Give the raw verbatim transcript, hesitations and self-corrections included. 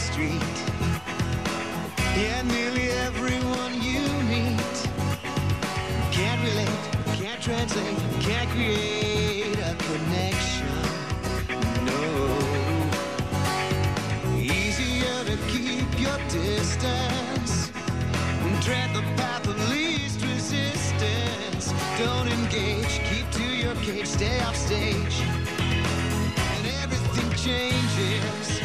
street. Yeah, nearly everyone you meet can't relate, can't translate, can't create a connection. No. Easier to keep your distance, tread the path of least resistance. Don't engage, keep to your cage, stay off stage, and everything changes.